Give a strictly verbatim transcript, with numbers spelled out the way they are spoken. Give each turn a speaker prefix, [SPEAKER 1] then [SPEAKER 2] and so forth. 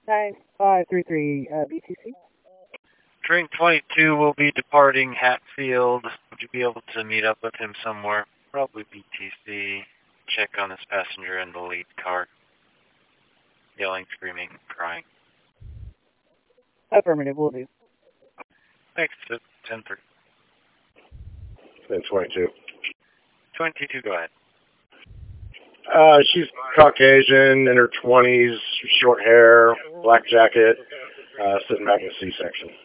[SPEAKER 1] nine five three three uh, B T C.
[SPEAKER 2] Train twenty-two will be departing Hatfield. Would you be able to meet up with him somewhere? Probably B T C. Check on his passenger in the lead car. Yelling, screaming, crying.
[SPEAKER 1] Affirmative, will do.
[SPEAKER 2] Thanks, ten thirty.
[SPEAKER 3] Then twenty-two.
[SPEAKER 2] twenty-two, go ahead.
[SPEAKER 3] Uh, she's Caucasian, in her twenties, short hair, black jacket, uh, sitting back in the C-section.